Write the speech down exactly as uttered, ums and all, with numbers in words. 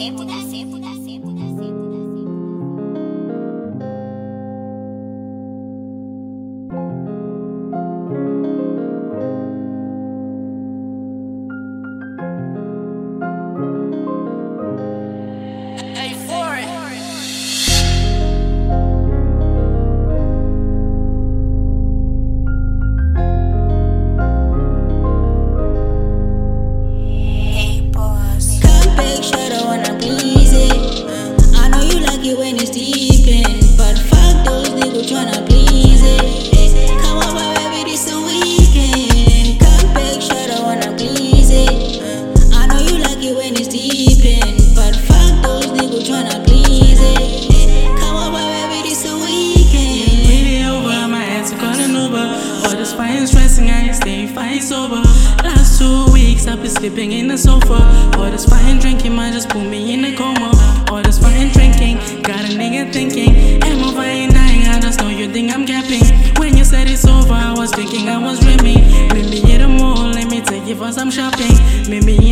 When it's deep in, but fuck those niggas tryna please it. Come on, my baby, this a weekend. Come back, shut I wanna please it. I know you like it when it's deep in, but fuck those niggas tryna please it. Come on, my baby, this a weekend. Maybe over, my head's calling over. All this fine stressing, I ain't staying fine sober. Last two weeks, I've been sleeping in the sofa. All this fine drinking might just put me in a coma. All this fine drinking got a nigga thinking, am I fine dying? I just know you think I'm capping. When you said it's over, I was thinking I was dreaming. Maybe hit a mall, let me take you for some shopping. Maybe